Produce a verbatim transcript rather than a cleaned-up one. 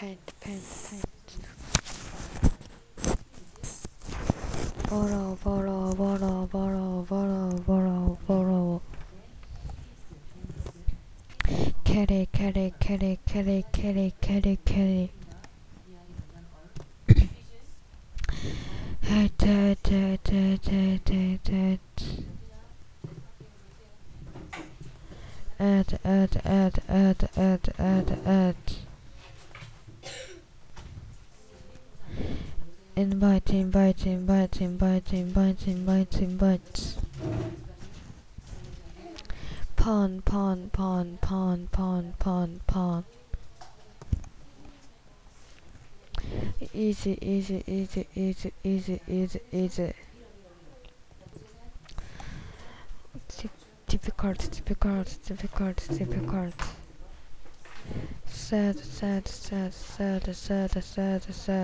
paint, paint, paint. Borrow, borrow, borrow, borrow, borrow, borrow, borrow. Kitty, kitty, kitty, kitty, kitty, kitty, kitty. Hit, hit, hit, hit, hit, hit, hit. Add, add, add, add, add, add, add. Invite, invite, invite, invite, invite, invite, invite. Pawn, pawn, pawn, pawn, pawn, pawn, pawn. Easy, easy, easy, easy, easy, easy, easy. Difficult, difficult, difficult, difficult. Sad, sad, sad, sad, sad, sad, sad.